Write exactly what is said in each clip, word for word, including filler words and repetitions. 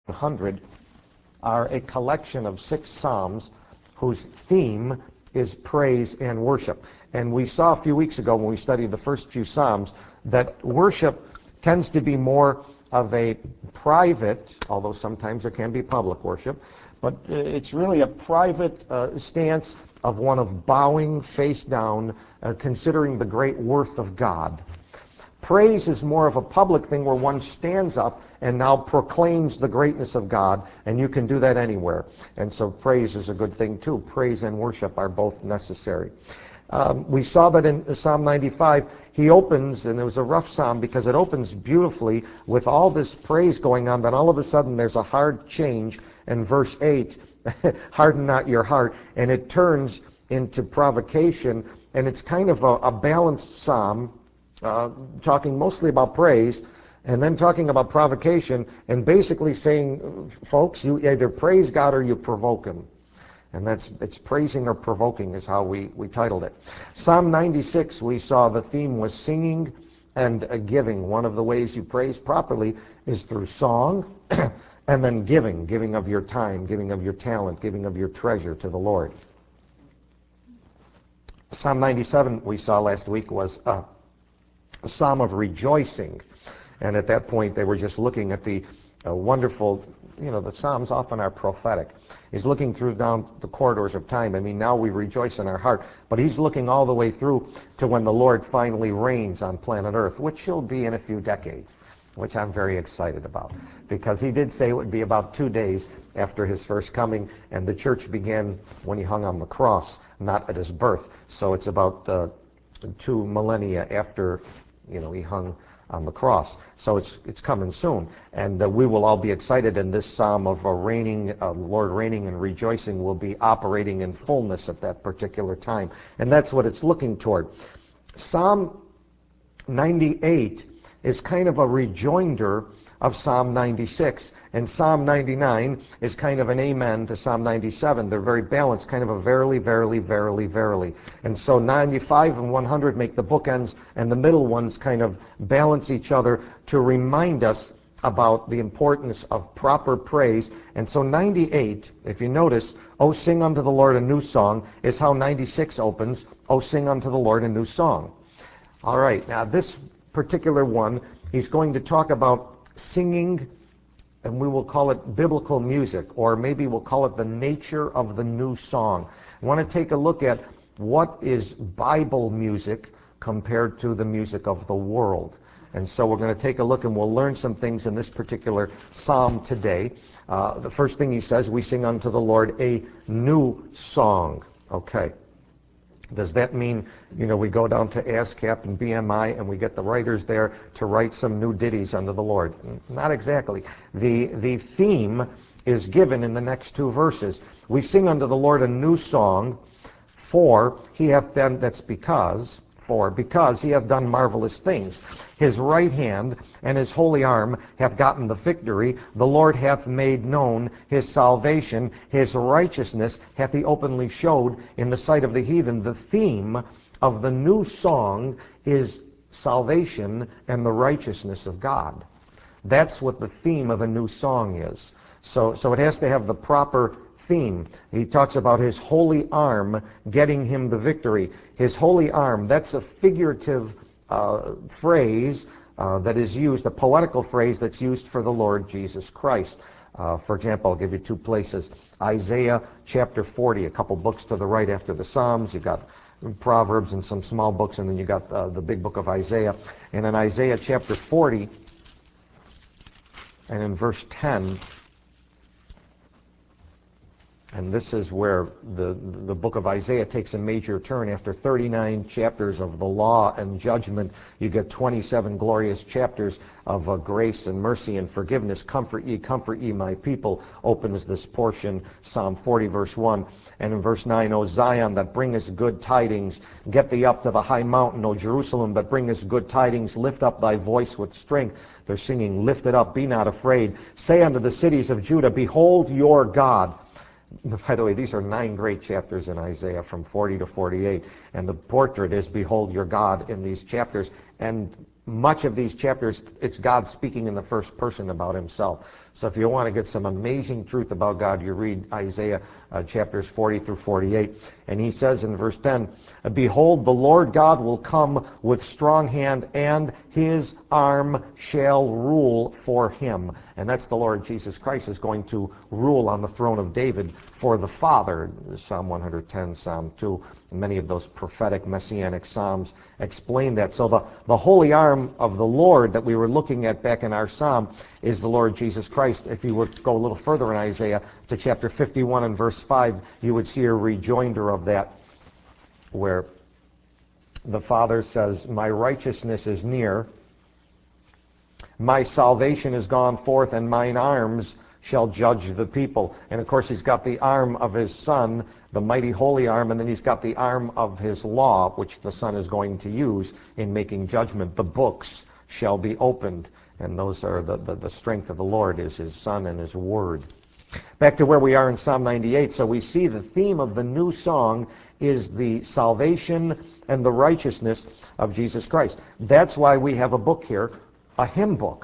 one hundred are a collection of six psalms whose theme is praise and worship. And we saw a few weeks ago when we studied the first few psalms that worship tends to be more of a private, although sometimes there can be public worship, but it's really a private uh, stance of one of bowing face down, uh, considering the great worth of God. Praise is more of a public thing where one stands up and now proclaims the greatness of God, and you can do that anywhere. And so praise is a good thing too. Praise and worship are both necessary. Um, we saw that in Psalm ninety-five, he opens, and it was a rough psalm because it opens beautifully with all this praise going on, then all of a sudden there's a hard change in verse eight, harden not your heart, and it turns into provocation, and it's kind of a, a balanced psalm, uh, talking mostly about praise, and then talking about provocation, and basically saying, folks, you either praise God or you provoke him. And that's, it's praising or provoking is how we, we titled it. Psalm ninety-six, we saw the theme was singing and uh, giving. One of the ways you praise properly is through song and then giving, giving of your time, giving of your talent, giving of your treasure to the Lord. Psalm ninety-seven, we saw last week, was uh, a psalm of rejoicing. And at that point, they were just looking at the uh, wonderful, you know, the Psalms often are prophetic. He's looking through down the corridors of time. I mean, now we rejoice in our heart. But he's looking all the way through to when the Lord finally reigns on planet Earth, which will be in a few decades, which I'm very excited about. Because he did say it would be about two days after his first coming, and the church began when he hung on the cross, not at his birth. So it's about uh, two millennia after, you know, he hung on the cross. So it's it's coming soon. And uh, we will all be excited, and this psalm of uh, reigning, uh, Lord reigning and rejoicing will be operating in fullness at that particular time. And that's what it's looking toward. Psalm ninety-eight is kind of a rejoinder of Psalm ninety-six. And Psalm ninety-nine is kind of an amen to Psalm ninety-seven. They're very balanced, kind of a verily, verily, verily, verily. And so ninety-five and one hundred make the bookends, and the middle ones kind of balance each other to remind us about the importance of proper praise. And so ninety-eight, if you notice, O sing unto the Lord a new song, is how ninety-six opens, O sing unto the Lord a new song. All right, now this particular one, he's going to talk about singing, and we will call it biblical music, or maybe we'll call it the nature of the new song. I want to take a look at what is Bible music compared to the music of the world. And so we're going to take a look, and we'll learn some things in this particular psalm today. Uh, the first thing he says, we sing unto the Lord a new song. Okay. Does that mean, you know, we go down to ASCAP and B M I and we get the writers there to write some new ditties unto the Lord? Not exactly. The, the theme is given in the next two verses. We sing unto the Lord a new song, for he hath done, that's because, for, because he hath done marvelous things. His right hand and his holy arm hath gotten the victory. The Lord hath made known his salvation. His righteousness hath he openly showed in the sight of the heathen. The theme of the new song is salvation and the righteousness of God. That's what the theme of a new song is. So, so it has to have the proper theme. He talks about his holy arm getting him the victory. His holy arm, that's a figurative uh, phrase uh, that is used, a poetical phrase that's used for the Lord Jesus Christ. Uh, for example, I'll give you two places. Isaiah chapter forty, a couple books to the right after the Psalms. You've got Proverbs and some small books, and then you got uh, the big book of Isaiah. And in Isaiah chapter forty, and in verse ten, and this is where the, the book of Isaiah takes a major turn. After thirty-nine chapters of the law and judgment, you get twenty-seven glorious chapters of uh, grace and mercy and forgiveness. Comfort ye, comfort ye, my people, opens this portion, Psalm forty, verse one. And in verse nine, O Zion, that bringest good tidings, get thee up to the high mountain, O Jerusalem, that bringest good tidings, lift up thy voice with strength. They're singing, lift it up, be not afraid. Say unto the cities of Judah, behold your God. By the way, these are nine great chapters in Isaiah from forty to forty-eight, and the portrait is behold your God in these chapters. And much of these chapters, it's God speaking in the first person about himself. So if you want to get some amazing truth about God, you read Isaiah uh, chapters forty through forty-eight. And he says in verse ten, "Behold, the Lord God will come with strong hand, and his arm shall rule for him." And that's the Lord Jesus Christ is going to rule on the throne of David for the Father. Psalm one hundred ten, Psalm two, many of those prophetic messianic psalms explain that. So the, the holy arm of the Lord that we were looking at back in our psalm is the Lord Jesus Christ. If you would go a little further in Isaiah to chapter fifty-one and verse five, you would see a rejoinder of that, where the Father says, "My righteousness is near, my salvation is gone forth, and mine arms shall judge the people." And of course he's got the arm of his Son, the mighty holy arm, and then he's got the arm of his law, which the Son is going to use in making judgment. The books shall be opened, and those are the, the, the strength of the Lord is his Son and his Word. Back to where we are in Psalm ninety-eight. So we see the theme of the new song is the salvation and the righteousness of Jesus Christ. That's why we have a book here, a hymn book.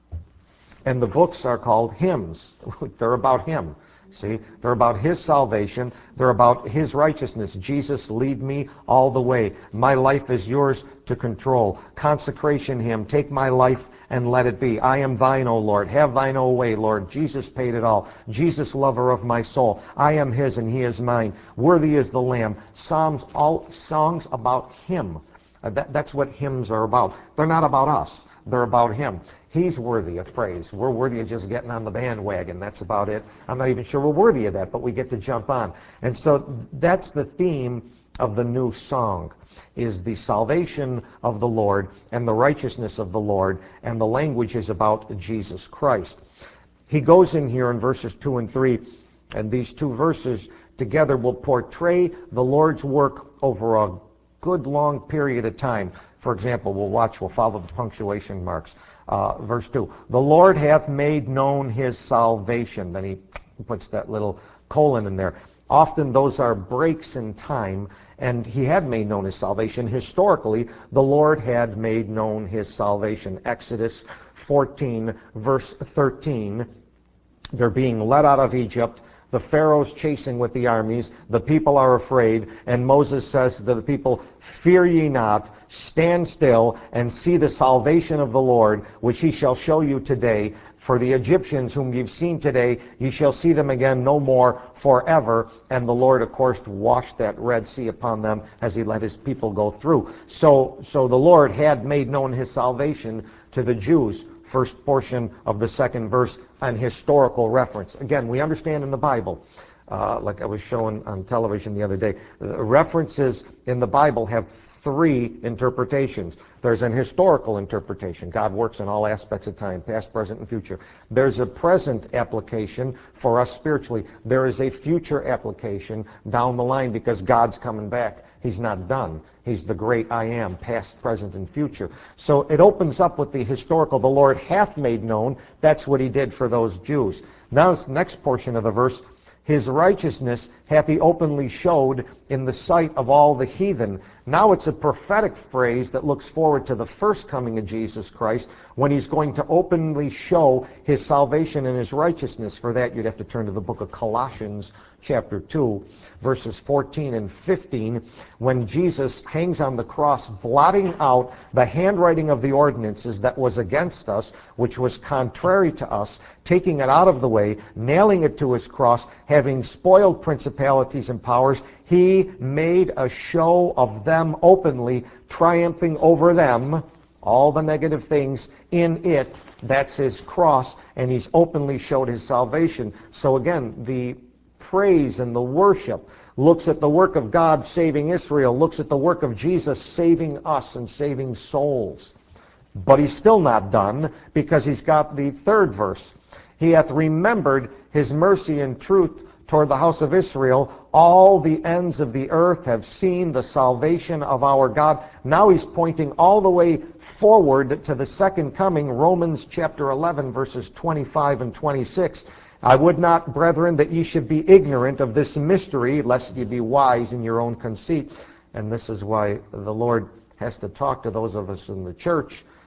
And the books are called hymns. They're about him. See, they're about his salvation. They're about his righteousness. Jesus, lead me all the way. My life is yours to control. Consecration hymn. Take my life and let it be. I am thine, O Lord. Have thine own way, Lord. Jesus paid it all. Jesus, lover of my soul. I am his and he is mine. Worthy is the Lamb. Psalms, all songs about him. Uh, that, that's what hymns are about. They're not about us. They're about him. He's worthy of praise. We're worthy of just getting on the bandwagon. That's about it. I'm not even sure we're worthy of that, but we get to jump on. And so that's the theme of the new song, is the salvation of the Lord and the righteousness of the Lord, and the language is about Jesus Christ. He goes in here in verses two and three, and these two verses together will portray the Lord's work over a good long period of time. For example, we'll watch, we'll follow the punctuation marks. Uh, verse two, "The Lord hath made known his salvation." Then he puts that little colon in there. Often those are breaks in time, and he had made known his salvation. Historically, the Lord had made known his salvation. Exodus fourteen, verse thirteen, they're being led out of Egypt. The Pharaoh's chasing with the armies. The people are afraid. And Moses says to the people, "Fear ye not, stand still, and see the salvation of the Lord, which he shall show you today. For the Egyptians whom you've seen today, ye shall see them again no more forever." And the Lord, of course, washed that Red Sea upon them as he let his people go through. So, so the Lord had made known his salvation to the Jews. First portion of the second verse, an historical reference. Again, we understand in the Bible, uh, like I was showing on television the other day, the references in the Bible have three interpretations. There's an historical interpretation. God works in all aspects of time, past, present, and future. There's a present application for us spiritually. There is a future application down the line because God's coming back. He's not done. He's the great I am, past, present, and future. So it opens up with the historical, the Lord hath made known. That's what he did for those Jews. Now this next portion of the verse, his righteousness hath he openly showed in the sight of all the heathen. Now it's a prophetic phrase that looks forward to the first coming of Jesus Christ, when he's going to openly show his salvation and his righteousness. For that, you'd have to turn to the book of Colossians, chapter two, verses fourteen and fifteen, when Jesus hangs on the cross, blotting out the handwriting of the ordinances that was against us, which was contrary to us, taking it out of the way, nailing it to his cross, having spoiled principalities and powers. He made a show of them openly, triumphing over them, all the negative things in it. That's his cross, and he's openly showed his salvation. So again, the praise and the worship looks at the work of God saving Israel, looks at the work of Jesus saving us and saving souls. But he's still not done, because he's got the third verse. He hath remembered his mercy and truth toward the house of Israel. All the ends of the earth have seen the salvation of our God. Now he's pointing all the way forward to the second coming. Romans chapter eleven, verses twenty-five and twenty-six. "I would not, brethren, that ye should be ignorant of this mystery, lest ye be wise in your own conceit." And this is why the Lord has to talk to those of us in the church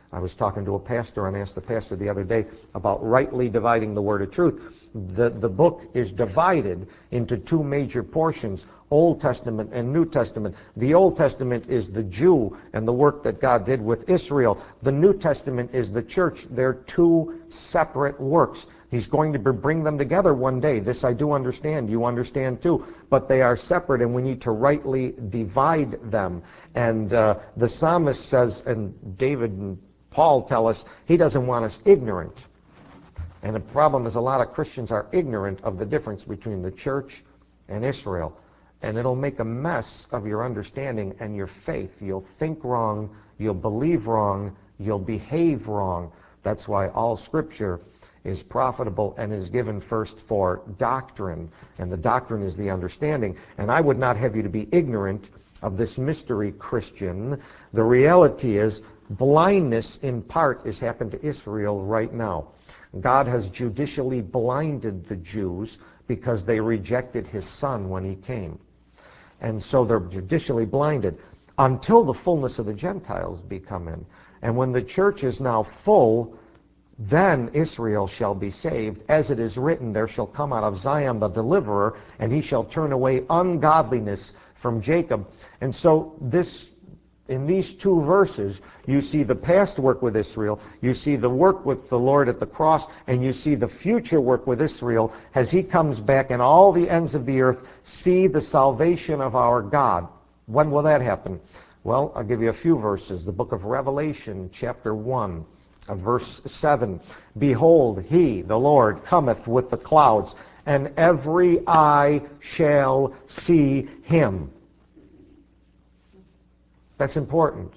I was talking to a pastor and asked the pastor the other day about rightly dividing the word of truth. The, the book is divided into two major portions, Old Testament and New Testament. The Old Testament is the Jew and the work that God did with Israel. The New Testament is the church. They're two separate works. He's going to bring them together one day. This I do understand. You understand too. But they are separate, and we need to rightly divide them. And uh, the psalmist says, and David and Paul tell us, he doesn't want us ignorant. And the problem is a lot of Christians are ignorant of the difference between the church and Israel. And it'll make a mess of your understanding and your faith. You'll think wrong, you'll believe wrong, you'll behave wrong. That's why all Scripture is profitable and is given first for doctrine. And the doctrine is the understanding. And I would not have you to be ignorant of this mystery, Christian. The reality is blindness in part has happened to Israel right now. God has judicially blinded the Jews because they rejected his son when he came. And so they're judicially blinded until the fullness of the Gentiles be come in. And when the church is now full, then Israel shall be saved. As it is written, there shall come out of Zion the deliverer, and he shall turn away ungodliness from Jacob. And so this, in these two verses, you see the past work with Israel, you see the work with the Lord at the cross, and you see the future work with Israel as he comes back and all the ends of the earth see the salvation of our God. When will that happen? Well, I'll give you a few verses. The book of Revelation, chapter one, uh, verse seven. Behold, he, the Lord, cometh with the clouds, and every eye shall see him. That's important.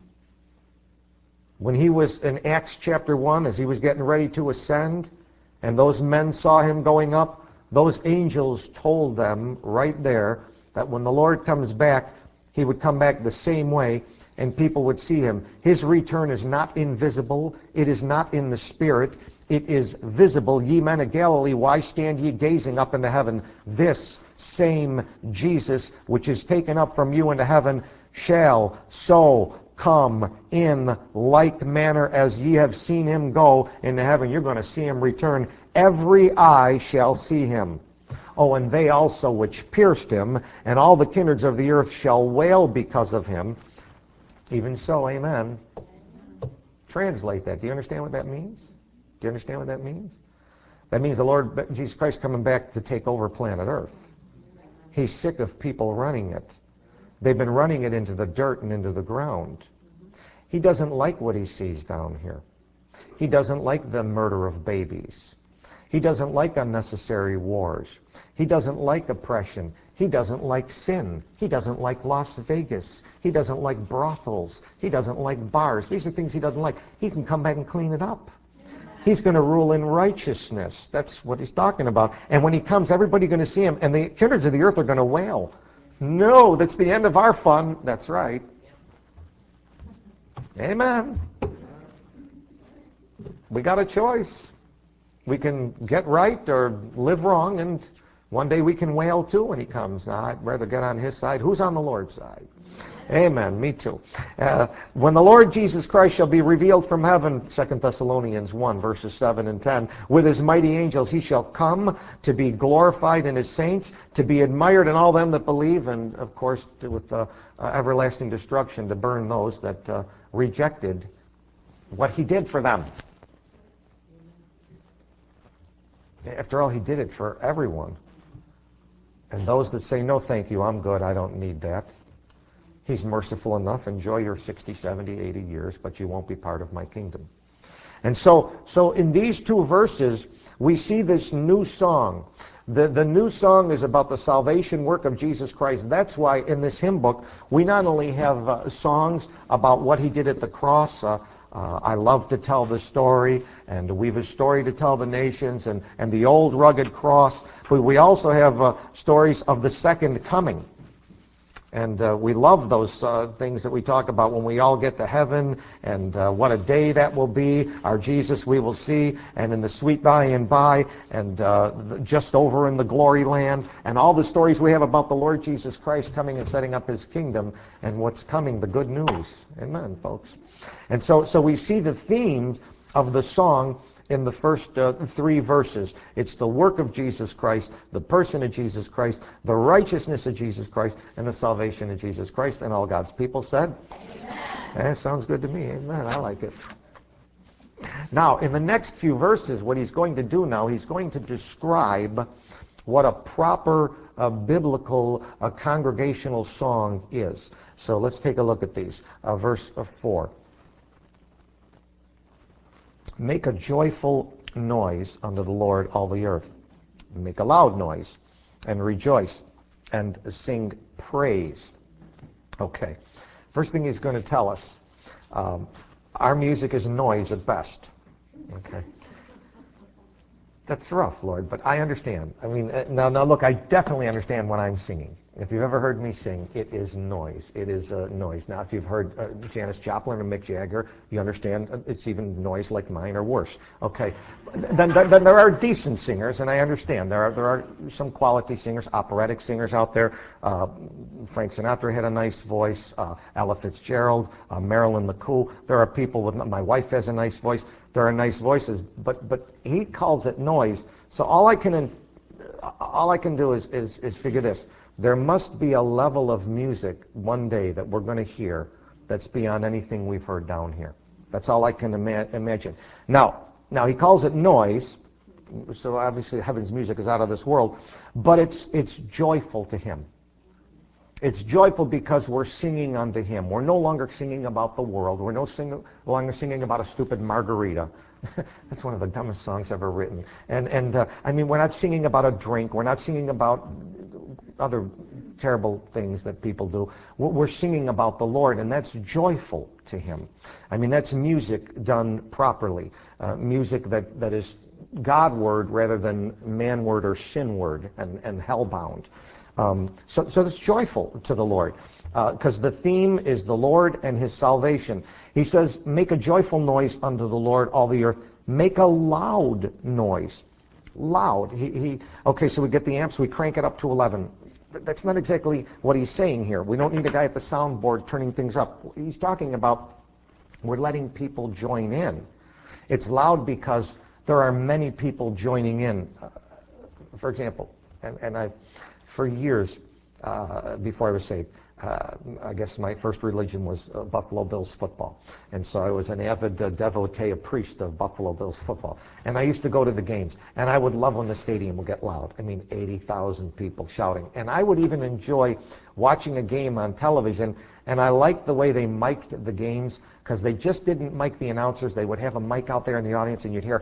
When he was in Acts chapter one, as he was getting ready to ascend, and those men saw him going up, those angels told them right there that when the Lord comes back, he would come back the same way, and people would see him. His return is not invisible. It is not in the spirit. It is visible. Ye men of Galilee, why stand ye gazing up into heaven? This same Jesus, which is taken up from you into heaven, shall so come in like manner as ye have seen him go into heaven. You're going to see him return. Every eye shall see him. Oh, and they also which pierced him, and all the kindreds of the earth shall wail because of him. Even so, amen. Translate that. Do you understand what that means? Do you understand what that means? That means the Lord Jesus Christ coming back to take over planet Earth. He's sick of people running it. They've been running it into the dirt and into the ground. He doesn't like what he sees down here. He doesn't like the murder of babies. He doesn't like unnecessary wars. He doesn't like oppression. He doesn't like sin. He doesn't like Las Vegas. He doesn't like brothels. He doesn't like bars. These are things he doesn't like. He can come back and clean it up. He's going to rule in righteousness. That's what he's talking about. And when he comes, everybody's going to see him, and the kindreds of the earth are going to wail. No, that's the end of our fun. That's right. Amen. We got a choice. We can get right or live wrong, and one day we can wail too when he comes. Now, I'd rather get on his side. Who's on the Lord's side? Amen. Me too. Uh, when the Lord Jesus Christ shall be revealed from heaven, Second Thessalonians one, verses seven and ten, with his mighty angels he shall come to be glorified in his saints, to be admired in all them that believe, and of course to, with uh, uh, everlasting destruction to burn those that uh, rejected what he did for them. After all, he did it for everyone. And those that say, no, thank you, I'm good, I don't need that. He's merciful enough. Enjoy your sixty, seventy, eighty years, but you won't be part of my kingdom. And so, so in these two verses, we see this new song. The, the new song is about the salvation work of Jesus Christ. That's why in this hymn book, we not only have uh, songs about what he did at the cross. Uh, uh, I love to tell the story, and we've a story to tell the nations, and, and the old rugged cross. But we also have uh, stories of the second coming. And uh, we love those uh, things that we talk about when we all get to heaven, and uh, what a day that will be. Our Jesus we will see, and in the sweet by and by, and uh, just over in the glory land, and all the stories we have about the Lord Jesus Christ coming and setting up his kingdom, and what's coming, the good news. Amen, folks. And so, so we see the themes of the song in the first uh, three verses. It's the work of Jesus Christ, the person of Jesus Christ, the righteousness of Jesus Christ, and the salvation of Jesus Christ. And all God's people said, amen. Eh, sounds good to me. Amen. I like it. Now, in the next few verses, what he's going to do now, he's going to describe what a proper uh, biblical uh, congregational song is. So let's take a look at these. Uh, verse uh, four. Make a joyful noise unto the Lord, all the earth. Make a loud noise and rejoice and sing praise. Okay. First thing he's going to tell us, um, our music is noise at best. Okay. That's rough, Lord, but I understand. I mean, uh, now, now look, I definitely understand when I'm singing. If you've ever heard me sing, it is noise. It is uh, noise. Now, if you've heard uh, Janis Joplin or Mick Jagger, you understand uh, it's even noise like mine or worse. Okay. Then, then, then there are decent singers, and I understand. There are there are some quality singers, operatic singers out there. Uh, Frank Sinatra had a nice voice. Uh, Ella Fitzgerald, uh, Marilyn McCool. There are people with, my wife has a nice voice. There are nice voices, but but he calls it noise. So all I can all I can do is is, is figure this. There must be a level of music one day that we're going to hear that's beyond anything we've heard down here. That's all I can ima- imagine. Now, now he calls it noise, so obviously heaven's music is out of this world, but it's it's joyful to him. It's joyful because we're singing unto him. We're no longer singing about the world. We're no sing- longer singing about a stupid margarita. That's one of the dumbest songs ever written. And, and uh, I mean, we're not singing about a drink. We're not singing about other terrible things that people do. We're singing about the Lord, and that's joyful to him. I mean, that's music done properly. Uh, music that, that is God-word rather than man-word or sin-word and, and hell-bound. Um, so, so it's joyful to the Lord because uh, the theme is the Lord and his salvation. He says, make a joyful noise unto the Lord, all the earth. Make a loud noise. Loud. He, he, okay, so we get the amps, we crank it up to eleven. That's not exactly what he's saying here. We don't need a guy at the soundboard turning things up. He's talking about we're letting people join in. It's loud because there are many people joining in. Uh, for example, and, and I... For years, uh, before I was saved, uh, I guess my first religion was uh, Buffalo Bills football. And so I was an avid uh, devotee, a priest of Buffalo Bills football. And I used to go to the games. And I would love when the stadium would get loud. I mean, eighty thousand people shouting. And I would even enjoy watching a game on television. And I liked the way they mic'd the games because they just didn't mic the announcers. They would have a mic out there in the audience and you'd hear...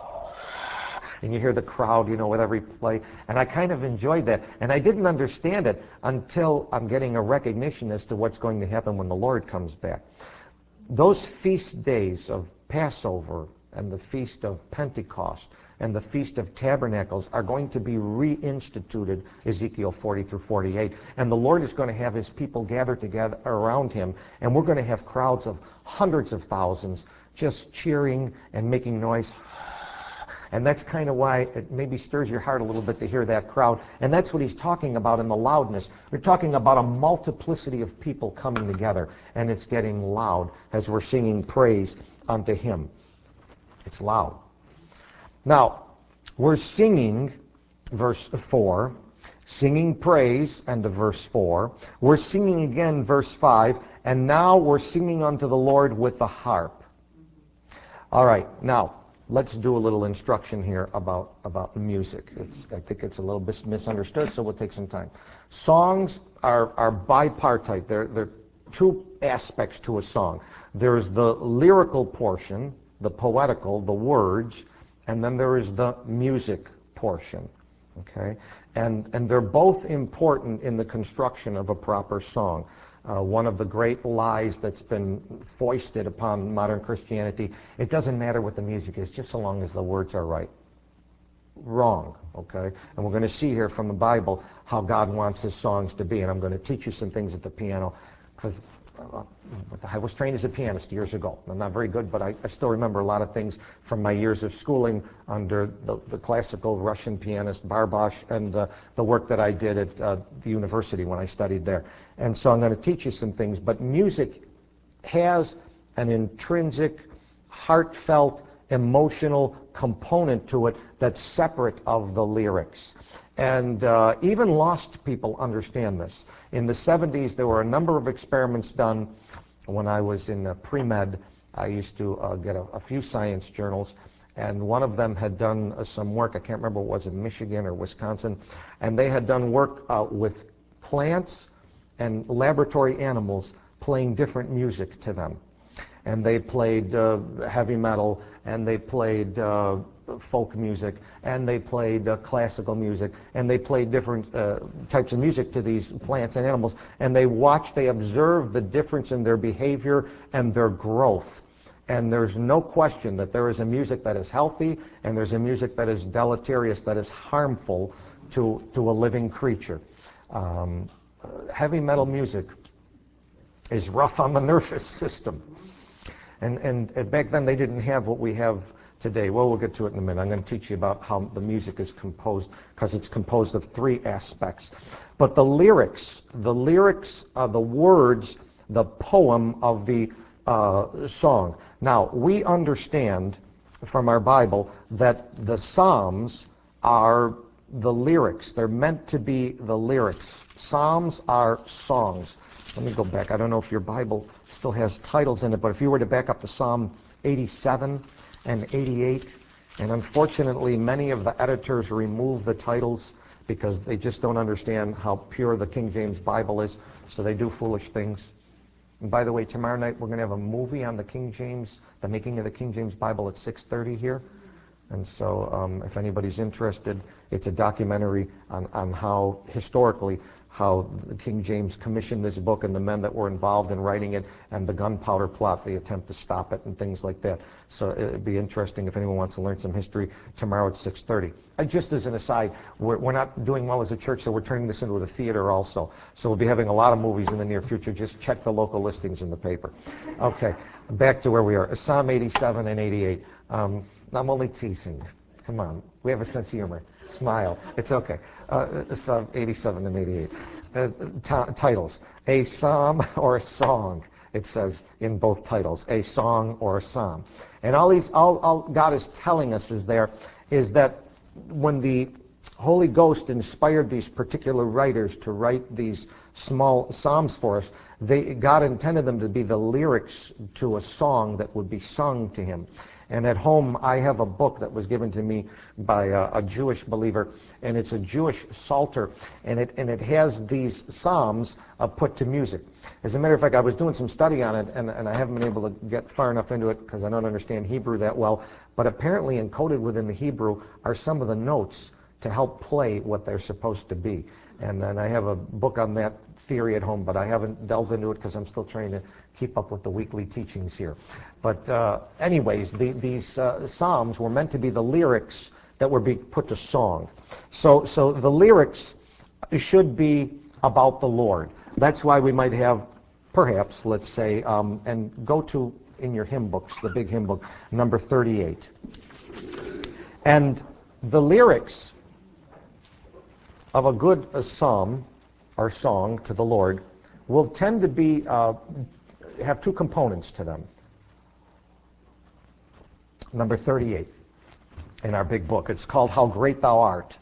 and you hear the crowd, you know, with every play. And I kind of enjoyed that. And I didn't understand it until I'm getting a recognition as to what's going to happen when the Lord comes back. Those feast days of Passover and the Feast of Pentecost and the Feast of Tabernacles are going to be reinstituted, Ezekiel forty through forty-eight. And the Lord is going to have his people gather together around him. And we're going to have crowds of hundreds of thousands just cheering and making noise. And that's kind of why it maybe stirs your heart a little bit to hear that crowd. And that's what he's talking about in the loudness. We're talking about a multiplicity of people coming together. And it's getting loud as we're singing praise unto him. It's loud. Now, we're singing, verse four, singing praise unto verse four. We're singing again, verse five. And now we're singing unto the Lord with the harp. All right, now... let's do a little instruction here about, about music. It's, I think it's a little bit misunderstood, so we'll take some time. Songs are, are bipartite. There, there are two aspects to a song. There's the lyrical portion, the poetical, the words, and then there is the music portion. Okay? And, and they're both important in the construction of a proper song. Uh, one of the great lies that's been foisted upon modern Christianity, it doesn't matter what the music is, just so long as the words are right. Wrong, okay? And we're going to see here from the Bible how God wants his songs to be, and I'm going to teach you some things at the piano, because uh, I was trained as a pianist years ago. I'm not very good, but I, I still remember a lot of things from my years of schooling under the, the classical Russian pianist Barbash and uh, the work that I did at uh, the university when I studied there. And so I'm going to teach you some things. But music has an intrinsic, heartfelt, emotional component to it that's separate of the lyrics. And uh, even lost people understand this. In the seventies, there were a number of experiments done. When I was in uh, pre-med, I used to uh, get a, a few science journals, and one of them had done uh, some work. I can't remember what it was, in Michigan or Wisconsin, and they had done work uh, with plants and laboratory animals playing different music to them. And they played uh, heavy metal, and they played uh, folk music, and they played uh, classical music, and they played different uh, types of music to these plants and animals, and they watched, they observed the difference in their behavior and their growth. And there's no question that there is a music that is healthy, and there's a music that is deleterious, that is harmful to, to a living creature. Um, uh, heavy metal music is rough on the nervous system. And, and, and back then they didn't have what we have today. Well, we'll get to it in a minute. I'm going to teach you about how the music is composed, because it's composed of three aspects. But the lyrics, the lyrics are the words, the poem of the uh, song. Now, we understand from our Bible that the Psalms are the lyrics. They're meant to be the lyrics. Psalms are songs. Let me go back. I don't know if your Bible still has titles in it, but if you were to back up to Psalm eighty-seven and eighty-eight, and unfortunately many of the editors remove the titles because they just don't understand how pure the King James Bible is, so they do foolish things. And by the way, tomorrow night we're going to have a movie on the King James, the making of the King James Bible at six thirty here. And so um, if anybody's interested, it's a documentary on, on how, historically, how the King James commissioned this book and the men that were involved in writing it, and the gunpowder plot, the attempt to stop it, and things like that. So it'd be interesting if anyone wants to learn some history tomorrow at six thirty. Uh, just as an aside, we're, we're not doing well as a church, so we're turning this into a theater also. So we'll be having a lot of movies in the near future. Just check the local listings in the paper. Okay, back to where we are. Psalm eighty-seven and eighty-eight. Um, I'm only teasing. Come on, we have a sense of humor. Smile. It's okay. Uh, Psalm eighty-seven and eighty-eight. Uh, t- titles. A psalm or a song, it says in both titles. A song or a psalm. And all these, all, all God is telling us is there, is that when the Holy Ghost inspired these particular writers to write these small psalms for us, they, God intended them to be the lyrics to a song that would be sung to Him. And at home, I have a book that was given to me by a, a Jewish believer, and it's a Jewish psalter, and it and it has these psalms uh, put to music. As a matter of fact, I was doing some study on it, and, and I haven't been able to get far enough into it because I don't understand Hebrew that well, but apparently encoded within the Hebrew are some of the notes to help play what they're supposed to be. And, and I have a book on that theory at home, but I haven't delved into it because I'm still trying to keep up with the weekly teachings here. But uh, anyways, the, these uh, psalms were meant to be the lyrics that were being put to song. So, so the lyrics should be about the Lord. That's why we might have, perhaps, let's say, um, and go to, in your hymn books, the big hymn book, number thirty-eight. And the lyrics of a good uh, psalm or song to the Lord will tend to be uh, have two components to them. Number thirty-eight in our big book. It's called How Great Thou Art.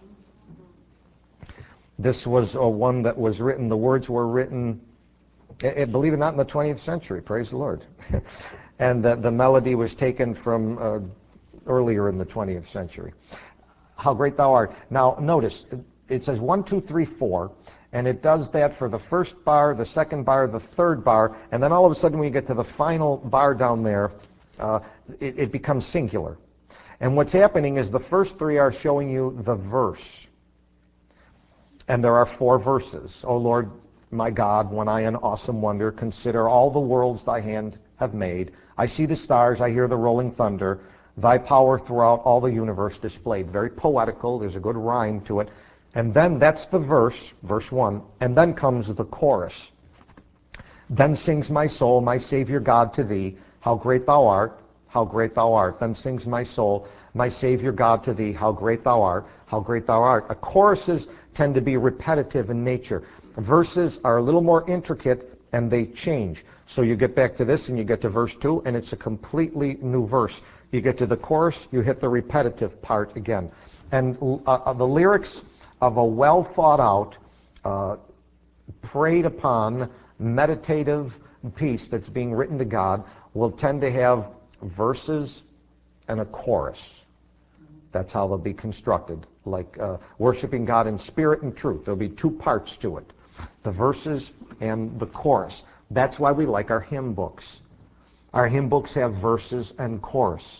This was uh, one that was written, the words were written, uh, believe it or not, in the twentieth century. Praise the Lord. And the, the melody was taken from uh, earlier in the twentieth century. How Great Thou Art. Now, notice, it says one, two, three, four, and it does that for the first bar, the second bar, the third bar, and then all of a sudden when you get to the final bar down there, uh, it, it becomes singular. And what's happening is the first three are showing you the verse. And there are four verses. O Lord, my God, when I in awesome wonder consider all the worlds thy hand have made, I see the stars, I hear the rolling thunder, thy power throughout all the universe displayed. Very poetical, there's a good rhyme to it. And then that's the verse, verse one, and then comes the chorus. Then sings my soul, my Savior God, to thee, how great thou art, how great thou art. Then sings my soul, my Savior God, to thee, how great thou art, how great thou art. Uh, choruses tend to be repetitive in nature. Verses are a little more intricate and they change. So you get back to this and you get to verse two, and it's a completely new verse. You get to the chorus, you hit the repetitive part again. And uh, the lyrics of a well thought out, uh, prayed upon, meditative piece that's being written to God will tend to have verses and a chorus. That's how they'll be constructed, like uh, worshiping God in spirit and truth. There'll be two parts to it, the verses and the chorus. That's why we like our hymn books. Our hymn books have verses and chorus.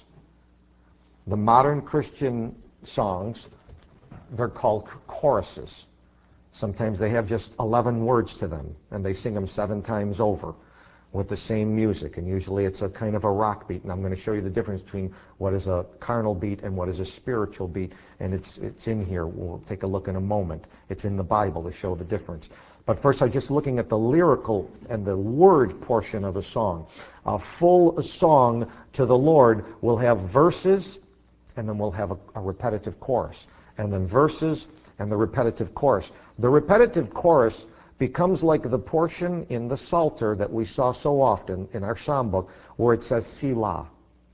The modern Christian songs, they're called choruses. Sometimes they have just eleven words to them, and they sing them seven times over with the same music, and usually it's a kind of a rock beat, and I'm going to show you the difference between what is a carnal beat and what is a spiritual beat, and it's it's in here. We'll take a look in a moment. It's in the Bible to show the difference. But first, I'm just looking at the lyrical and the word portion of a song. A full song to the Lord will have verses, and then we'll have a, a repetitive chorus, and then verses and the repetitive chorus. The repetitive chorus becomes like the portion in the Psalter that we saw so often in our psalm book where it says Selah.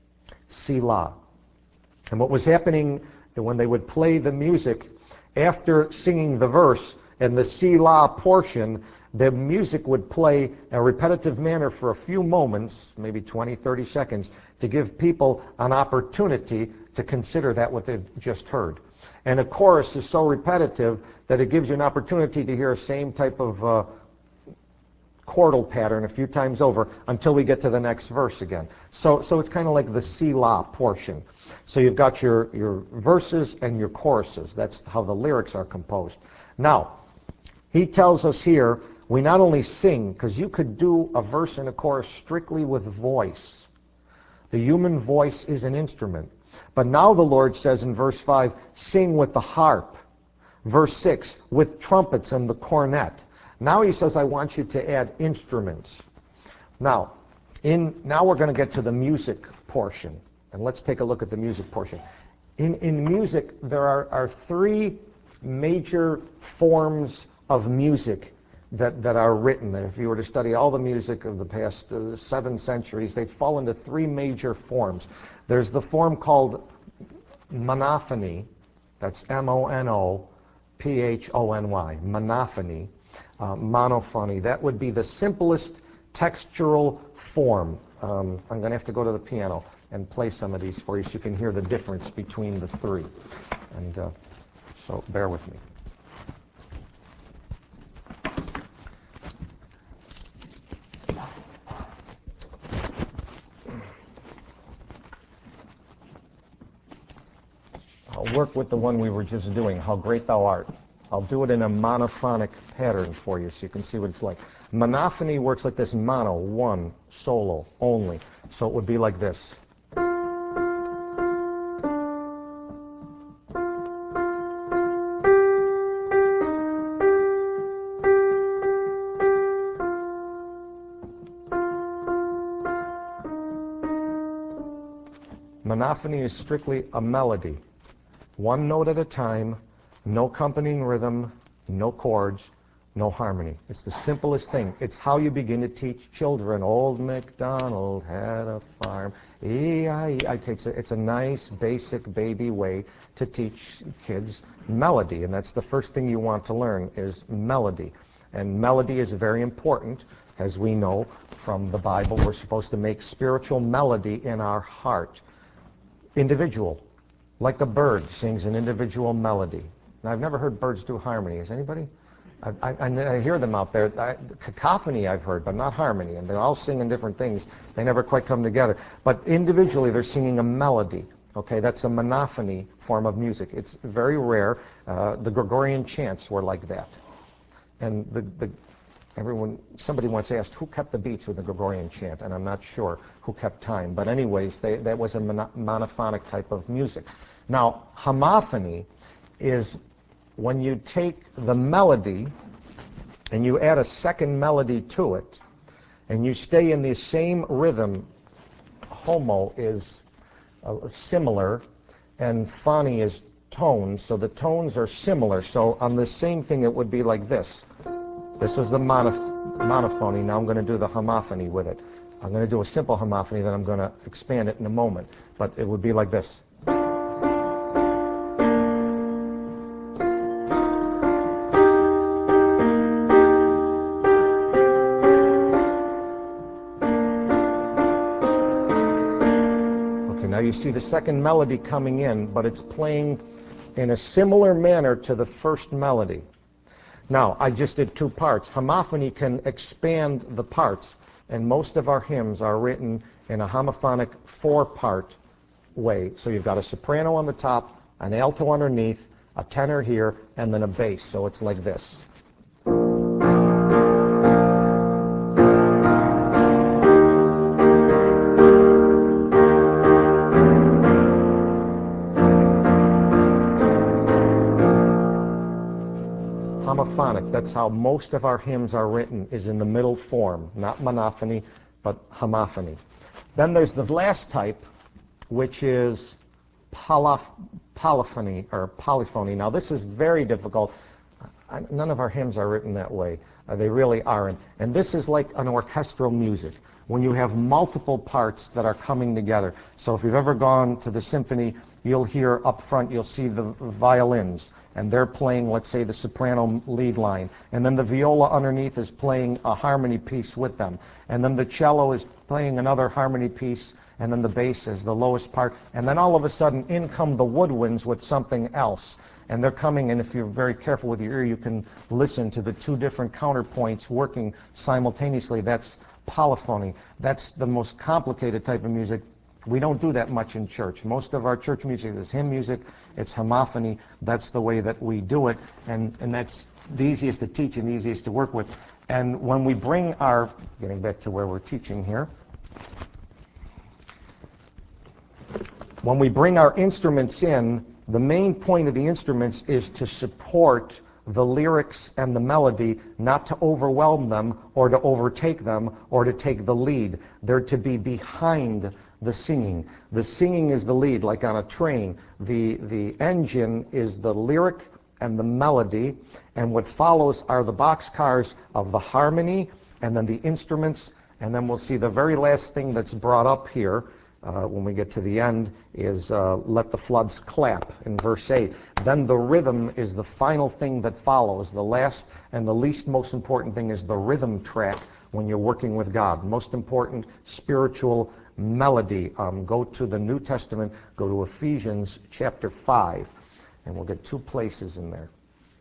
Selah. And what was happening when they would play the music, after singing the verse and the Selah portion, the music would play in a repetitive manner for a few moments, maybe twenty, thirty seconds, to give people an opportunity to consider that what they've just heard. And a chorus is so repetitive that it gives you an opportunity to hear a same type of uh, chordal pattern a few times over until we get to the next verse again. So, so it's kind of like the Selah portion. So you've got your, your verses and your choruses. That's how the lyrics are composed. Now, he tells us here, we not only sing, because you could do a verse and a chorus strictly with voice. The human voice is an instrument. But now the Lord says in verse five, sing with the harp. Verse six, with trumpets and the cornet. Now he says, I want you to add instruments. Now, in, now we're going to get to the music portion. And let's take a look at the music portion. In, in music, there are, are three major forms of music that, that are written. And if you were to study all the music of the past uh, seven centuries, they fall into three major forms. There's the form called monophony. That's M O N O P H O N Y. Monophony. Uh, monophony. That would be the simplest textural form. Um, I'm going to have to go to the piano and play some of these for you so you can hear the difference between the three. And uh, so bear with me. I'll work with the one we were just doing, How Great Thou Art. I'll do it in a monophonic pattern for you so you can see what it's like. Monophony works like this: mono, one, solo, only. So it would be like this. Monophony is strictly a melody. One note at a time, no accompanying rhythm, no chords, no harmony. It's the simplest thing. It's how you begin to teach children. Old MacDonald had a farm. E I E I. It's a, it's a nice, basic baby way to teach kids melody. And that's the first thing you want to learn is melody. And melody is very important. As we know from the Bible, we're supposed to make spiritual melody in our heart. Individual. Like a bird sings an individual melody. Now, I've never heard birds do harmony. Has anybody? I, I, I hear them out there. I, cacophony I've heard, but not harmony. And they're all singing different things. They never quite come together. But individually, they're singing a melody. Okay, that's a monophony form of music. It's very rare. Uh, the Gregorian chants were like that. And the, the everyone, somebody once asked who kept the beats with the Gregorian chant, and I'm not sure who kept time. But anyways, they, that was a mono, monophonic type of music. Now, homophony is when you take the melody and you add a second melody to it, and you stay in the same rhythm. Homo is uh, similar, and phony is tones, so the tones are similar. So on the same thing, it would be like this. This was the mono, monophony. Now I'm going to do the homophony with it. I'm going to do a simple homophony, then I'm going to expand it in a moment. But it would be like this. Okay, now you see the second melody coming in, but it's playing in a similar manner to the first melody. Now, I just did two parts. Homophony can expand the parts, and most of our hymns are written in a homophonic four-part way. So you've got a soprano on the top, an alto underneath, a tenor here, and then a bass. So it's like this. Homophonic, that's how most of our hymns are written, is in the middle form, not monophony, but homophony. Then there's the last type, which is polyph polyphony, or polyphony. Now this is very difficult. I, none of our hymns are written that way. Uh, they really aren't. And this is like an orchestral music, when you have multiple parts that are coming together. So if you've ever gone to the symphony, you'll hear up front, you'll see the violins, and they're playing, let's say, the soprano lead line. And then the viola underneath is playing a harmony piece with them. And then the cello is playing another harmony piece, and then the bass is the lowest part. And then all of a sudden, in come the woodwinds with something else. And they're coming, and if you're very careful with your ear, you can listen to the two different counterpoints working simultaneously. That's polyphony. That's the most complicated type of music. We don't do that much in church. Most of our church music is hymn music. It's homophony. That's the way that we do it, and, and that's the easiest to teach and the easiest to work with. And when we bring our, getting back to where we're teaching here, when we bring our instruments in, the main point of the instruments is to support the lyrics and the melody, not to overwhelm them or to overtake them or to take the lead. They're to be behind the singing. The singing is the lead, like on a train. The, the engine is the lyric and the melody, and what follows are the boxcars of the harmony, and then the instruments, and then we'll see the very last thing that's brought up here uh, when we get to the end is uh, let the floods clap in verse eight. Then the rhythm is the final thing that follows. The last and the least most important thing is the rhythm track when you're working with God. Most important spiritual melody. Um, go to the New Testament, go to Ephesians chapter five, and we'll get two places in there.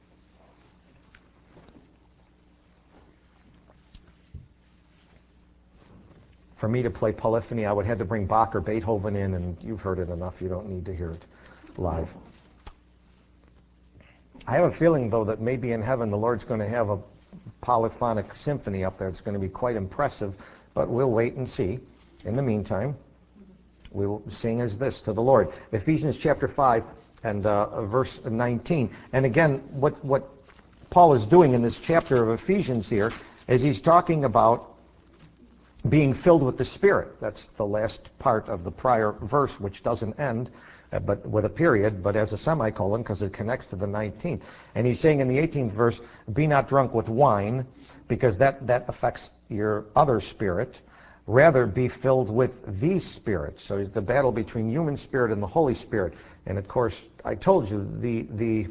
For me to play polyphony, I would have to bring Bach or Beethoven in, and you've heard it enough. You don't need to hear it live. I have a feeling, though, that maybe in heaven the Lord's going to have a polyphonic symphony up there. It's going to be quite impressive, but we'll wait and see. In the meantime, we will sing as this to the Lord. Ephesians chapter five and uh, verse nineteen. And again, what, what Paul is doing in this chapter of Ephesians here is he's talking about being filled with the Spirit. That's the last part of the prior verse, which doesn't end uh, but with a period, but as a semicolon, because it connects to the nineteenth. And he's saying in the eighteenth verse, be not drunk with wine, because that, that affects your other spirit. Rather, be filled with the Spirit. So it's the battle between human spirit and the Holy Spirit. And of course, I told you, the, the,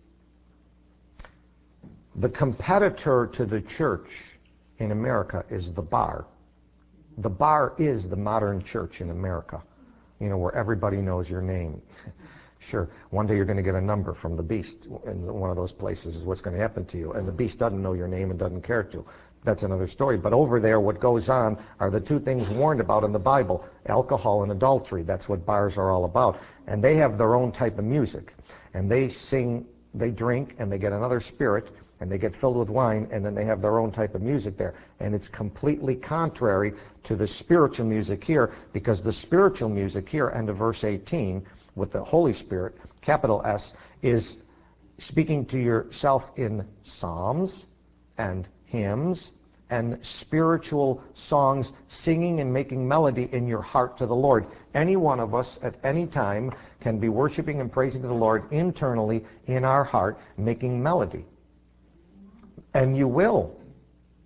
the competitor to the church in America is the bar. The bar is the modern church in America, you know, where everybody knows your name. Sure, one day you're going to get a number from the beast in one of those places is what's going to happen to you. And the beast doesn't know your name and doesn't care to. That's another story. But over there, what goes on are the two things warned about in the Bible, alcohol and adultery. That's what bars are all about. And they have their own type of music. And they sing, they drink, and they get another spirit, and they get filled with wine, and then they have their own type of music there. And it's completely contrary to the spiritual music here, because the spiritual music here, end of verse eighteen, with the Holy Spirit, capital S, is speaking to yourself in psalms and hymns and spiritual songs, singing and making melody in your heart to the Lord. Any one of us at any time can be worshiping and praising the Lord internally in our heart, making melody. And you will.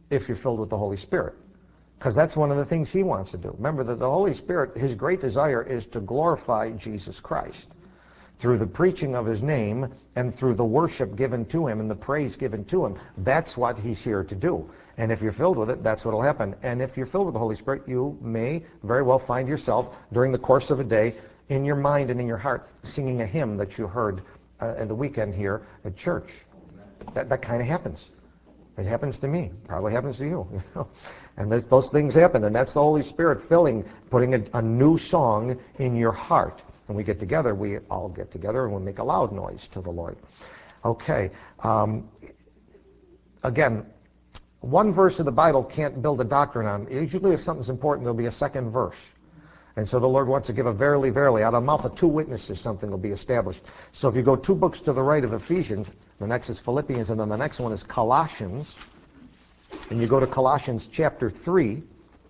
if you're filled with the Holy Spirit. Because that's one of the things he wants to do. Remember that the Holy Spirit, his great desire is to glorify Jesus Christ through the preaching of his name and through the worship given to him and the praise given to him. That's what he's here to do. And if you're filled with it, that's what will happen. And if you're filled with the Holy Spirit, you may very well find yourself during the course of a day in your mind and in your heart singing a hymn that you heard uh, at the weekend here at church. That, that kind of happens. It happens to me. Probably happens to you. you know? And those, those things happen. And that's the Holy Spirit filling, putting a, a new song in your heart. When we get together, we all get together and we make a loud noise to the Lord. Okay. Um, again, one verse of the Bible can't build a doctrine on. Usually if something's important, there'll be a second verse. And so the Lord wants to give a verily, verily. Out of the mouth of two witnesses, something will be established. So if you go two books to the right of Ephesians, the next is Philippians, and then the next one is Colossians. And you go to Colossians chapter three.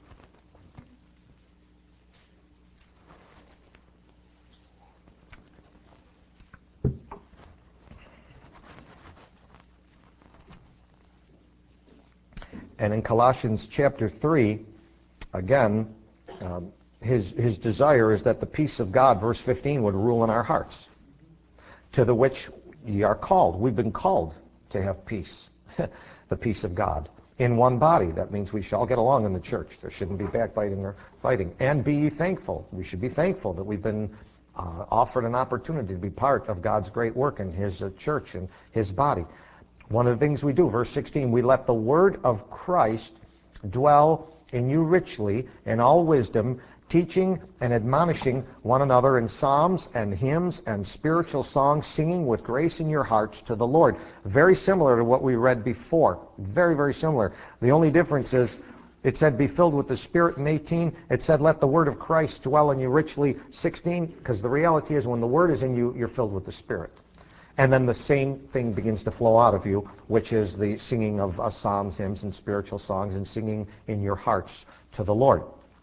And in Colossians chapter three, again, um, his, his desire is that the peace of God, verse fifteen, would rule in our hearts, to the which ye are called. We've been called to have peace, the peace of God, in one body. That means we shall get along in the church. There shouldn't be backbiting or fighting. And be ye thankful. We should be thankful that we've been uh, offered an opportunity to be part of God's great work in his uh, church and his body. One of the things we do, verse sixteen, we let the word of Christ dwell in you richly in all wisdom, teaching and admonishing one another in psalms and hymns and spiritual songs, singing with grace in your hearts to the Lord. Very similar to what we read before. Very, very similar. The only difference is it said be filled with the Spirit in eighteen. It said let the word of Christ dwell in you richly, sixteen, because the reality is when the word is in you, you're filled with the Spirit. And then the same thing begins to flow out of you, which is the singing of uh, psalms, hymns, and spiritual songs, and singing in your hearts to the Lord.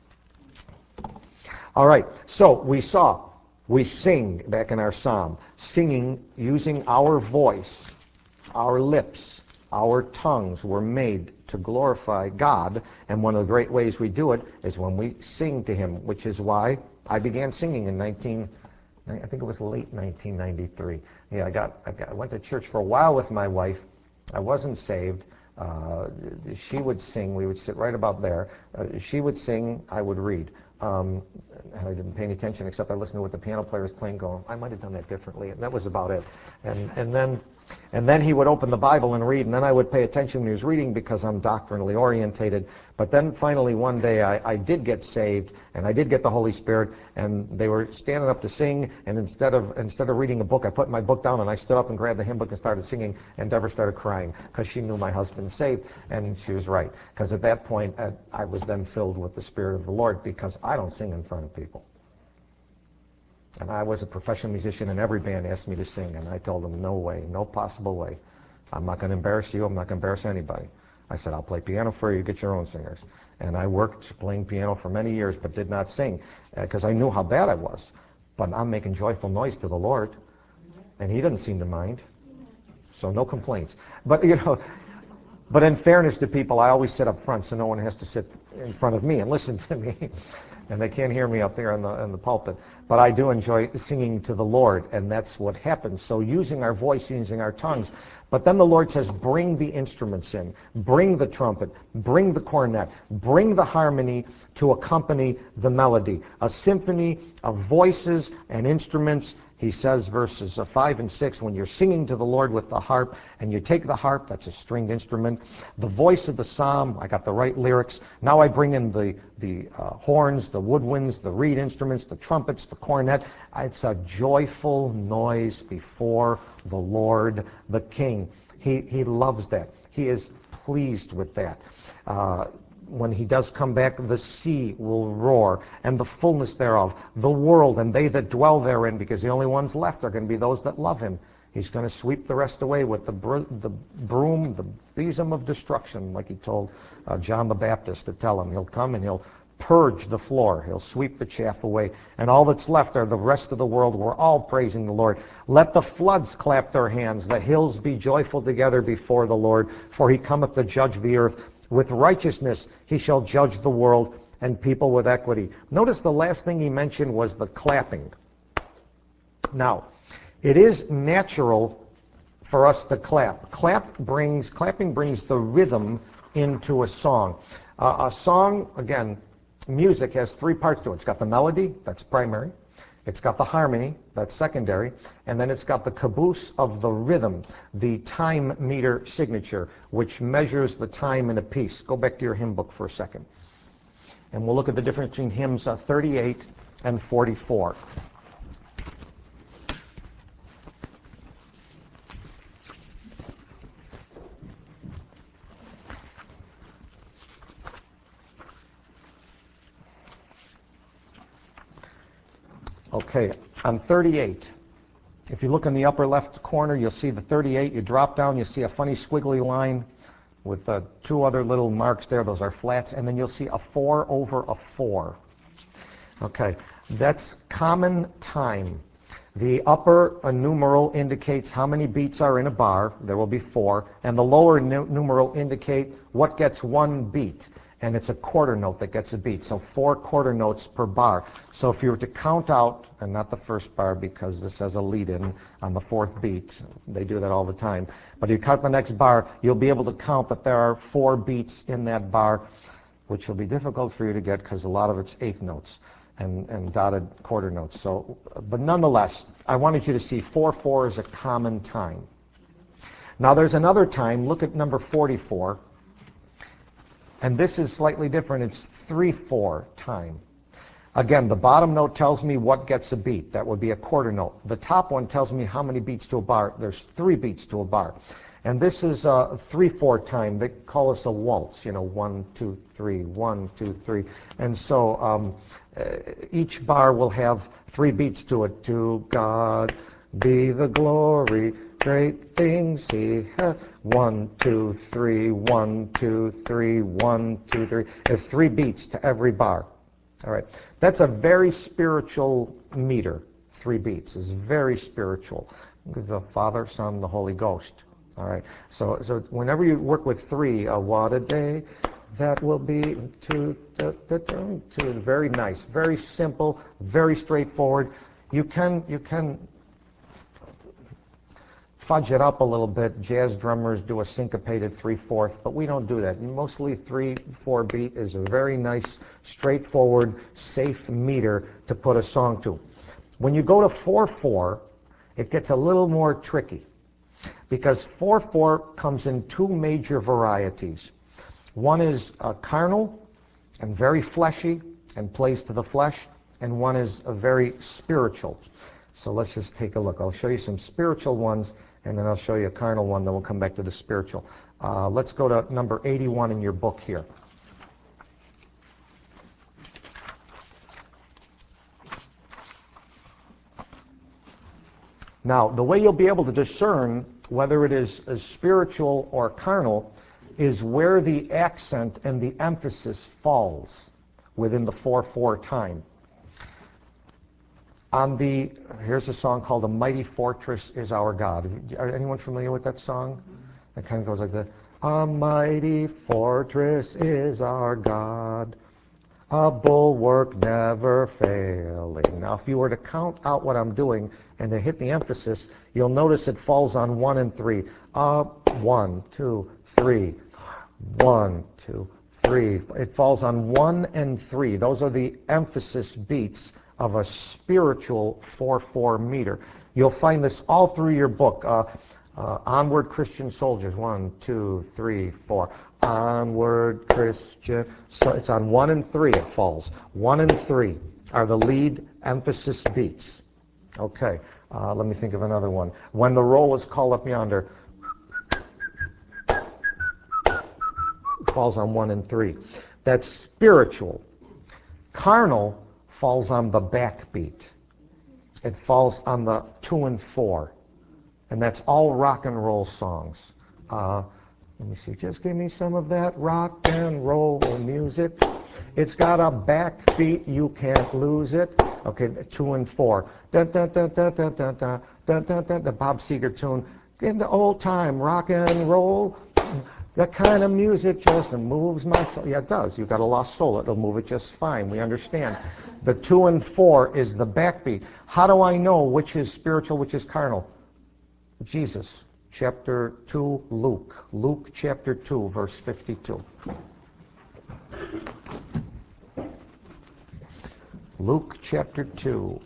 All right, so we saw, we sing back in our psalm, singing using our voice, our lips, our tongues were made to glorify God, and one of the great ways we do it is when we sing to him, which is why I began singing in nineteen I think it was late nineteen ninety-three. Yeah, I got, I got I went to church for a while with my wife. I wasn't saved. Uh, she would sing. We would sit right about there. Uh, she would sing. I would read. Um, I didn't pay any attention except I listened to what the piano player was playing, going, I might have done that differently. And that was about it. And and then and then he would open the Bible and read, and then I would pay attention when he was reading because I'm doctrinally orientated. But then finally one day I, I did get saved, and I did get the Holy Spirit, and they were standing up to sing, and instead of instead of reading a book, I put my book down and I stood up and grabbed the hymn book and started singing, and Deborah started crying because she knew my husband saved, and she was right. Because at that point I, I was then filled with the Spirit of the Lord, because I don't sing in front of people. And I was a professional musician, and every band asked me to sing, and I told them, no way, no possible way. I'm not going to embarrass you. I'm not going to embarrass anybody. I said, I'll play piano for you. Get your own singers. And I worked playing piano for many years, but did not sing, because I knew how bad I was. But I'm making joyful noise to the Lord, and he doesn't seem to mind. So no complaints. But, you know, but in fairness to people, I always sit up front so no one has to sit in front of me and listen to me. And they can't hear me up there in the, in the pulpit. But I do enjoy singing to the Lord, and that's what happens. So using our voice, using our tongues. But then the Lord says, bring the instruments in. Bring the trumpet. Bring the cornet. Bring the harmony to accompany the melody. A symphony of voices and instruments. He says, verses five and six, when you're singing to the Lord with the harp, and you take the harp, that's a stringed instrument, the voice of the psalm, I got the right lyrics. Now I bring in the, the uh, horns, the woodwinds, the reed instruments, the trumpets, the cornet. It's a joyful noise before the Lord, the King. He, he loves that. He is pleased with that. Uh, When he does come back, the sea will roar, and the fullness thereof, the world, and they that dwell therein, because the only ones left are going to be those that love him. He's going to sweep the rest away with the, br- the broom, the besom of destruction, like he told uh, John the Baptist to tell him. He'll come and he'll purge the floor. He'll sweep the chaff away. And all that's left are the rest of the world. We're all praising the Lord. Let the floods clap their hands. The hills be joyful together before the Lord, for he cometh to judge the earth. With righteousness he shall judge the world, and people with equity. Notice the last thing he mentioned was the clapping. Now, it is natural for us to clap. Clap brings, clapping brings the rhythm into a song. Uh, a song, again, music has three parts to it. It's got the melody, that's primary. It's got the harmony, that's secondary, and then it's got the caboose of the rhythm, the time meter signature, which measures the time in a piece. Go back to your hymn book for a second. And we'll look at the difference between hymns uh, thirty-eight and forty-four. Okay, on thirty-eight, if you look in the upper left corner, you'll see the thirty-eight. You drop down, you see a funny squiggly line with uh, two other little marks there. Those are flats. And then you'll see a four over a four. Okay, that's common time. The upper uh, numeral indicates how many beats are in a bar. There will be four. And the lower nu numeral indicate what gets one beat. And it's a quarter note that gets a beat. So four quarter notes per bar. So if you were to count out, and not the first bar because this has a lead-in on the fourth beat. They do that all the time. But you count the next bar, you'll be able to count that there are four beats in that bar, which will be difficult for you to get because a lot of it's eighth notes and, and dotted quarter notes. So, but nonetheless, I wanted you to see four four is a common time. Now there's another time. Look at number forty-four. And this is slightly different. It's three four time. Again, the bottom note tells me what gets a beat. That would be a quarter note. The top one tells me how many beats to a bar. There's three beats to a bar. And this is a three four time. They call us a waltz. You know, one, two, three, one, two, three. And so um, uh, each bar will have three beats to it. To God be the glory. Great things he hath. One, two, three, one, two, three, one, two, three. There's three beats to every bar. All right. That's a very spiritual meter. Three beats is very spiritual. Because the Father, Son, the Holy Ghost. All right. So, so whenever you work with three, uh, what a day that will be. Two, two, two, two, two. Very nice. Very simple. Very straightforward. You can, you can fudge it up a little bit. Jazz drummers do a syncopated three-fourth, but we don't do that. Mostly three four beat is a very nice, straightforward, safe meter to put a song to. When you go to four four, it gets a little more tricky because four four comes in two major varieties. One is uh, carnal and very fleshy and plays to the flesh, and one is a very spiritual. So let's just take a look. I'll show you some spiritual ones, and then I'll show you a carnal one, then we'll come back to the spiritual. Uh, let's go to number eighty-one in your book here. Now, the way you'll be able to discern whether it is, is spiritual or carnal is where the accent and the emphasis falls within the four four time. On the, here's a song called "A Mighty Fortress Is Our God." Are anyone familiar with that song? It kind of goes like this. A mighty fortress is our God, a bulwark never failing. Now, if you were to count out what I'm doing and to hit the emphasis, you'll notice it falls on one and three. Up, one, two, three. One, two, three. It falls on one and three. Those are the emphasis beats of a spiritual four four meter. You'll find this all through your book. Uh, uh, Onward Christian Soldiers, one, two, three, four. Onward Christian. So it's on one and three it falls. One and three are the lead emphasis beats. Okay, uh, let me think of another one. When the roll is called up yonder, falls on one and three. That's spiritual. Carnal falls on the backbeat. It falls on the two and four. And that's all rock and roll songs. Uh, let me see, just give me some of that rock and roll music. It's got a backbeat, you can't lose it. Okay, two and four. Da, da, da, da, da, da, da, da, da, da, the Bob Seger tune. In the old time rock and roll. That kind of music just moves my soul. Yeah, it does. You've got a lost soul. It'll move it just fine. We understand. The two and four is the backbeat. How do I know which is spiritual, which is carnal? Jesus, chapter two, Luke. Luke chapter two, verse fifty-two. Luke chapter two.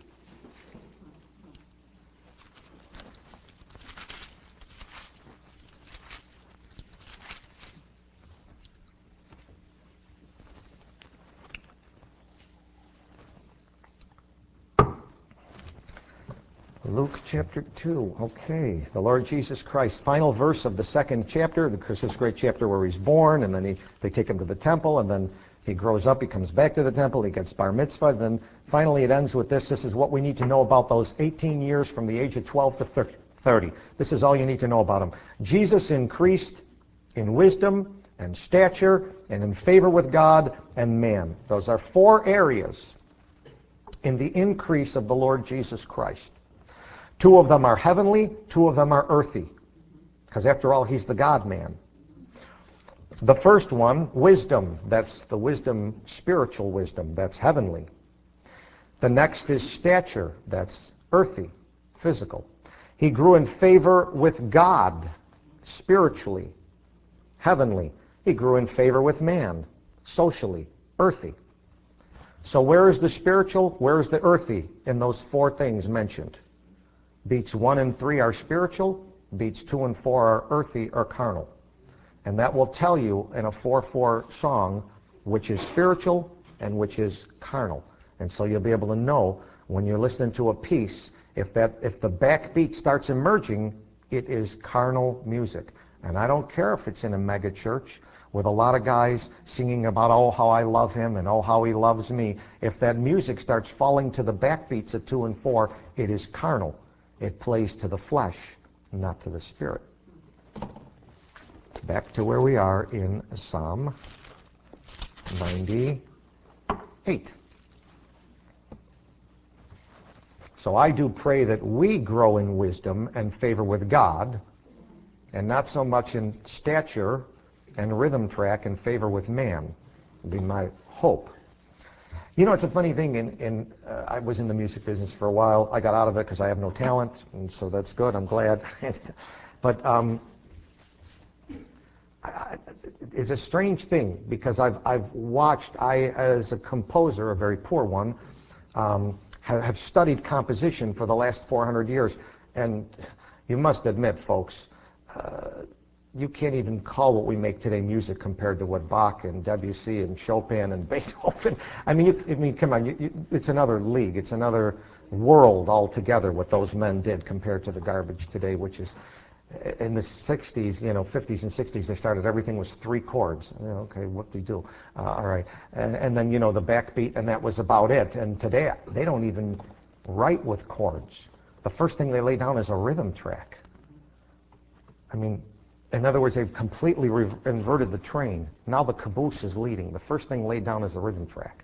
Luke chapter two. Okay. The Lord Jesus Christ. Final verse of the second chapter. The Christmas great chapter where he's born, and then he, they take him to the temple, and then he grows up, he comes back to the temple, he gets bar mitzvah, then finally it ends with this. This is what we need to know about those eighteen years from the age of twelve to thirty. This is all you need to know about him. Jesus increased in wisdom and stature and in favor with God and man. Those are four areas in the increase of the Lord Jesus Christ. Two of them are heavenly, two of them are earthy. Because after all, he's the God-man. The first one, wisdom. That's the wisdom, spiritual wisdom. That's heavenly. The next is stature. That's earthy, physical. He grew in favor with God, spiritually, heavenly. He grew in favor with man, socially, earthy. So where is the spiritual? Where is the earthy in those four things mentioned? Beats one and three are spiritual. Beats two and four are earthy or carnal. And that will tell you in a four four song which is spiritual and which is carnal. And so you'll be able to know when you're listening to a piece, if that if the backbeat starts emerging, it is carnal music. And I don't care if it's in a mega church with a lot of guys singing about, oh, how I love him and oh, how he loves me. If that music starts falling to the backbeats of two and four, it is carnal. It plays to the flesh, not to the spirit. Back to where we are in Psalm ninety-eight. So I do pray that we grow in wisdom and favor with God, and not so much in stature and rhythm track and favor with man. Would be my hope. You know, it's a funny thing. In, in uh, I was in the music business for a while. I got out of it because I have no talent, and so that's good. I'm glad. But um, I, it's a strange thing because I've I've watched. I, as a composer, a very poor one, um, have, have studied composition for the last four hundred years, and you must admit, folks. Uh, You can't even call what we make today music compared to what Bach and Debussy and Chopin and Beethoven. I mean, you, I mean, come on, you, you, it's another league. It's another world altogether what those men did compared to the garbage today, which is in the sixties, you know, fifties and sixties. They started everything was three chords. You know, okay, what do you do? Uh, all right, and, and then you know the backbeat, and that was about it. And today they don't even write with chords. The first thing they lay down is a rhythm track. I mean. In other words, they've completely re- inverted the train. Now the caboose is leading. The first thing laid down is a rhythm track.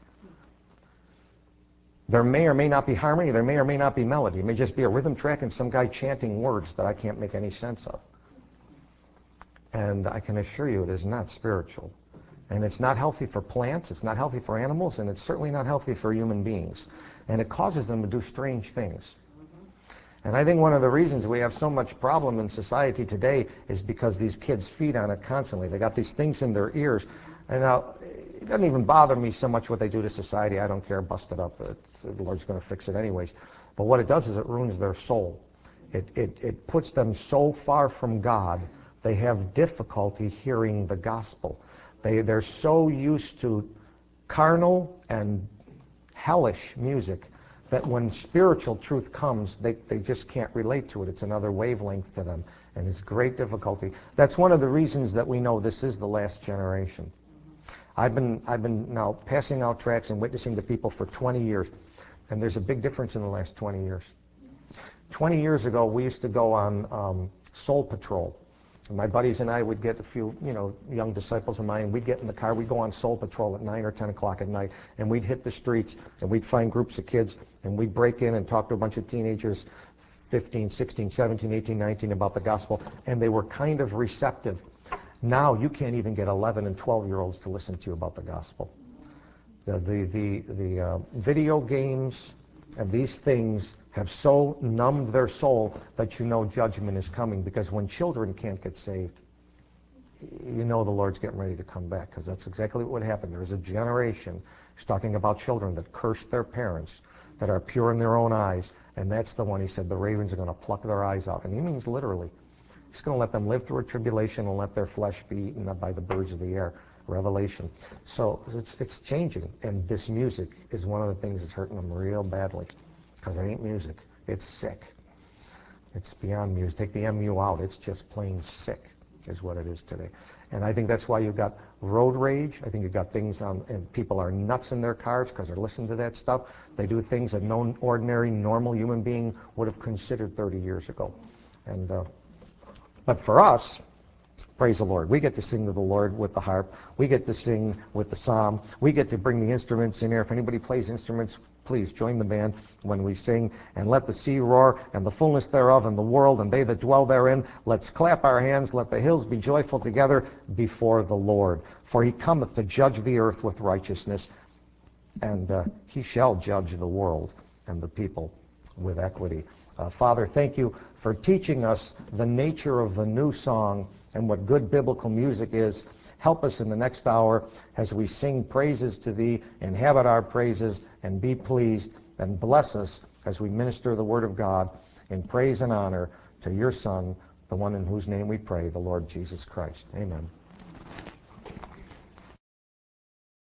There may or may not be harmony. There may or may not be melody. It may just be a rhythm track and some guy chanting words that I can't make any sense of. And I can assure you it is not spiritual. And it's not healthy for plants. It's not healthy for animals. And it's certainly not healthy for human beings. And it causes them to do strange things. And I think one of the reasons we have so much problem in society today is because these kids feed on it constantly. They got these things in their ears. And now, it doesn't even bother me so much what they do to society. I don't care. Bust it up. It's, the Lord's going to fix it anyways. But what it does is it ruins their soul. It, it, it puts them so far from God, they have difficulty hearing the gospel. They, they're so used to carnal and hellish music that when spiritual truth comes, they, they just can't relate to it. It's another wavelength to them, and it's great difficulty. That's one of the reasons that we know this is the last generation. I've been, I've been now passing out tracts and witnessing to people for twenty years, and there's a big difference in the last twenty years. twenty years ago, we used to go on um, Soul Patrol. And my buddies and I would get a few, you know, young disciples of mine. We'd get in the car. We'd go on Soul Patrol at nine or ten o'clock at night, and we'd hit the streets, and we'd find groups of kids, and we'd break in and talk to a bunch of teenagers, fifteen, sixteen, seventeen, eighteen, nineteen, about the gospel, and they were kind of receptive. Now you can't even get eleven and twelve year olds to listen to you about the gospel. The, the, the, the uh, video games and these things have so numbed their soul that you know judgment is coming, because when children can't get saved, you know the Lord's getting ready to come back, because that's exactly what would happen. There is a generation, he's talking about children that cursed their parents, that are pure in their own eyes, and that's the one he said the ravens are going to pluck their eyes out. And he means literally. He's going to let them live through a tribulation and let their flesh be eaten up by the birds of the air. Revelation. So it's, it's changing, and this music is one of the things that's hurting them real badly, because it ain't music. It's sick. It's beyond music. Take the M U out. It's just plain sick is what it is today. And I think that's why you've got road rage. I think you've got things on, and people are nuts in their cars because they're listening to that stuff. They do things that no ordinary, normal human being would have considered thirty years ago. And uh, but for us, praise the Lord, we get to sing to the Lord with the harp. We get to sing with the psalm. We get to bring the instruments in here. If anybody plays instruments, please join the band when we sing. And let the sea roar, and the fullness thereof, and the world, and they that dwell therein. Let's clap our hands. Let the hills be joyful together before the Lord. For he cometh to judge the earth with righteousness, and uh, he shall judge the world and the people with equity. Uh, Father, thank you for teaching us the nature of the new song and what good biblical music is. Help us in the next hour as we sing praises to Thee, inhabit our praises, and be pleased, and bless us as we minister the Word of God in praise and honor to Your Son, the one in whose name we pray, the Lord Jesus Christ. Amen.